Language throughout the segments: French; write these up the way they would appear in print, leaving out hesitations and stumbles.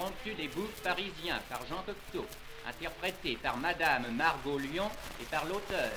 L'impromptu des bouffes parisiens par Jean Cocteau, interprété par Madame Margot Lyon et par l'auteur.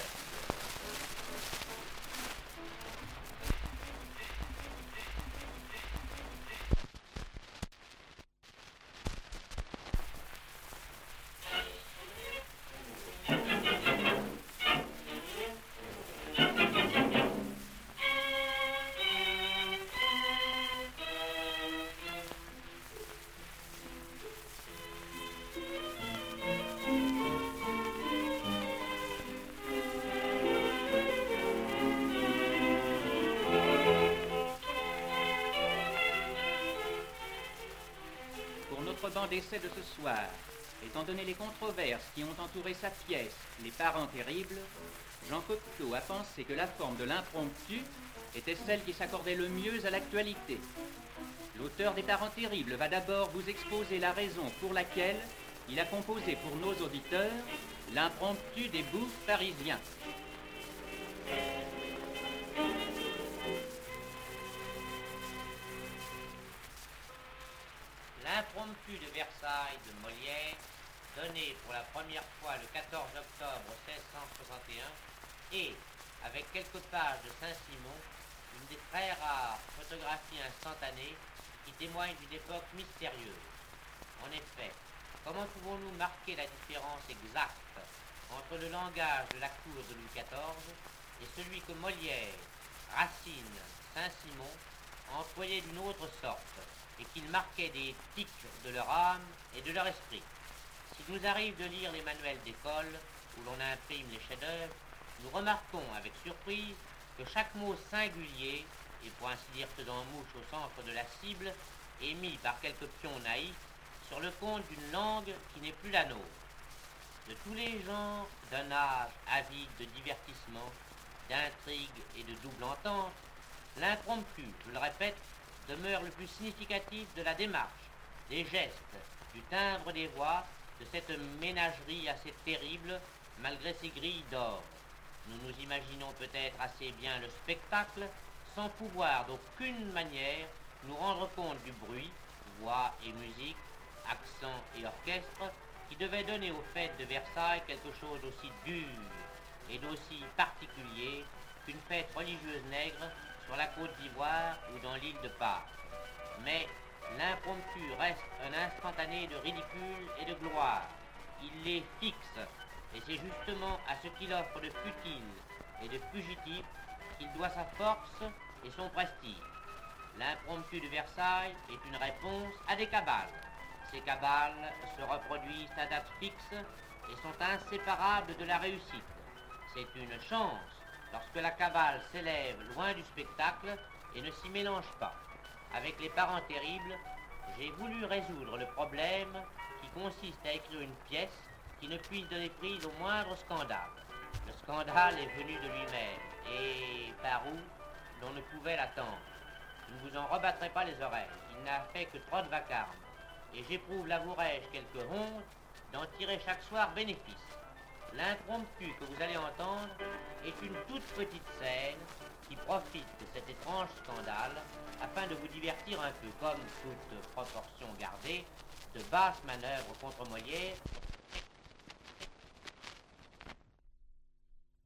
Banc d'essai de ce soir, étant donné les controverses qui ont entouré sa pièce Les Parents Terribles, Jean Cocteau a pensé que la forme de l'impromptu était celle qui s'accordait le mieux à l'actualité. L'auteur des Parents Terribles va d'abord vous exposer la raison pour laquelle il a composé pour nos auditeurs l'impromptu des bouffes parisiens. L'impromptu de Versailles de Molière, donné pour la première fois le 14 octobre 1661, est, avec quelques pages de Saint-Simon, une des très rares photographies instantanées qui témoignent d'une époque mystérieuse. En effet, comment pouvons-nous marquer la différence exacte entre le langage de la cour de Louis XIV et celui que Molière, Racine, Saint-Simon employaient d'une autre sorte, et qu'ils marquaient des tics de leur âme et de leur esprit. S'il nous arrive de lire les manuels d'école, où l'on imprime les chefs-d'œuvre, nous remarquons avec surprise que chaque mot singulier, et pour ainsi dire faisant mouche au centre de la cible, est mis par quelques pions naïfs sur le compte d'une langue qui n'est plus la nôtre. De tous les genres d'un âge avide de divertissement, d'intrigue et de double entente, l'impromptu, je le répète, demeure le plus significatif de la démarche, des gestes, du timbre des voix, de cette ménagerie assez terrible, malgré ses grilles d'or. Nous nous imaginons peut-être assez bien le spectacle, sans pouvoir d'aucune manière nous rendre compte du bruit, voix et musique, accent et orchestre, qui devait donner aux fêtes de Versailles quelque chose d'aussi dur et d'aussi particulier qu'une fête religieuse nègre sur la côte d'Ivoire ou dans l'île de Pâques. Mais l'impromptu reste un instantané de ridicule et de gloire. Il les fixe, et c'est justement à ce qu'il offre de futile et de fugitif qu'il doit sa force et son prestige. L'impromptu de Versailles est une réponse à des cabales. Ces cabales se reproduisent à date fixe et sont inséparables de la réussite. C'est une chance lorsque la cabale s'élève loin du spectacle et ne s'y mélange pas. Avec Les Parents Terribles, j'ai voulu résoudre le problème qui consiste à écrire une pièce qui ne puisse donner prise au moindre scandale. Le scandale est venu de lui-même, et par où l'on ne pouvait l'attendre. Je ne vous en rebattrai pas les oreilles, il n'a fait que trop de vacarme, et j'éprouve, l'avouerai-je, quelque honte d'en tirer chaque soir bénéfice. L'impromptu que vous allez entendre est une toute petite scène qui profite de cet étrange scandale afin de vous divertir un peu, comme toute proportion gardée, de basses manœuvres contre Molière